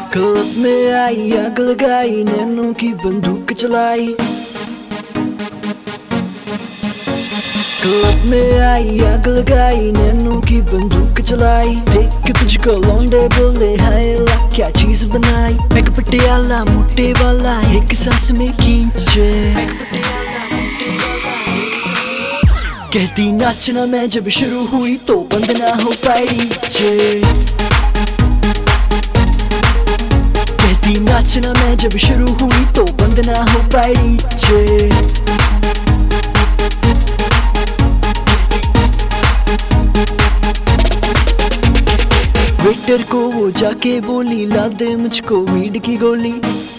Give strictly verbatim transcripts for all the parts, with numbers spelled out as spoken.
Club में आई आग लगाई, नैनों की बंदूक चलाई। क्लब में आई आग लगाई, नैनों की बंदूक चलाई। देख के तुझको लौंडे बोले हाय ला क्या चीज बनाई। मैं पटियाला मोटे वाला एक सांस में खींचे, कहती नाचना मैं जब शुरू हुई तो बंद ना हो पाई। कहती नाचना मैं जब शुरू हुई तो बंद ना हो पाई। वेटर को वो जाके बोली ला दे मुझको वीड की गोली।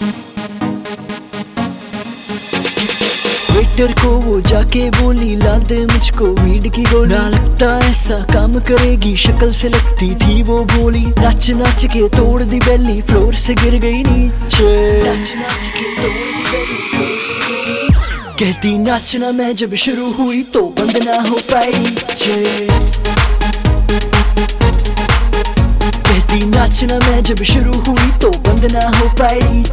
वेटर को वो जाके बोली ला दे मुझको वीड की गोली। ना लगता ऐसा काम करेगी, शक्ल से लगती थी वो भोली। नाच नाच के तोड़ दी बेली, फ्लोर से गिर गई नीचे। नाच नाच के तोड़ दी बेली, फ्लोर से गिर गई। कहती नाचना मैं जब शुरू हुई तो बंद ना हो पाई। कहती नाचना मैं जब शुरू हुई तो बंद ना हो पाई।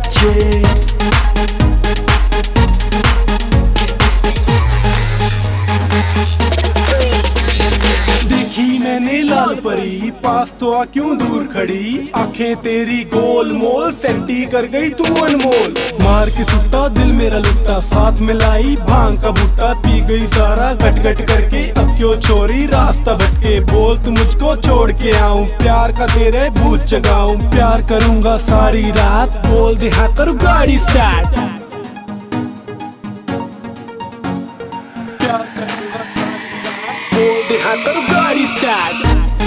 लाल परी पास तो आ क्यों दूर खड़ी, आंखें तेरी गोल मोल सेंटी कर गई तू अनमोल। मार के सुट्टा दिल मेरा लुट्टा, साथ मिलाई भांग का भुट्टा। पी गई सारा गट गट करके, अब क्यों छोरी रास्ता भटके। बोल तू मुझको छोड़ के आऊं, प्यार का तेरे भूत जगाऊं। प्यार करूंगा सारी रात, बोल दे हाँ करूं गाड़ी स्टार्ट। प्यार करूंगा सारी रात, बोल दे हाँ करूं गाड़ी स्टार्ट।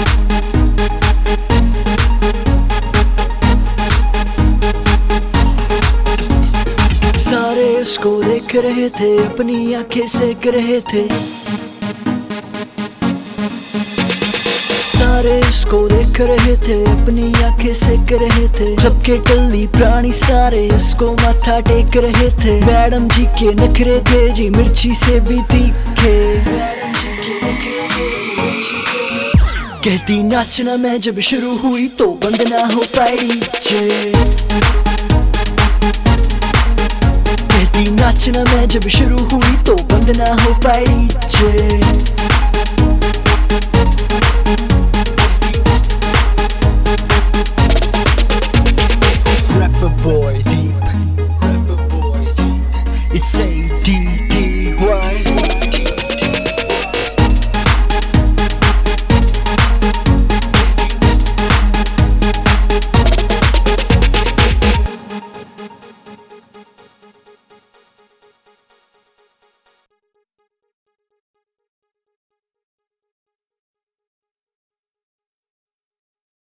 सारे उसको देख रहे थे, अपनी आंखें सेक रहे थे। सारे उसको देख रहे थे, अपनी आंखें सेक रहे थे। सबके टल्ली प्राणी सारे उसको माथा टेक रहे थे। मैडम जी के नखरे थे जी मिर्ची से भी तीखे। कहती नाचना मैं जब शुरू हुई तो बंद ना हो पाई। कहती नाचना मैं जब शुरू हुई तो बंद ना हो पाई।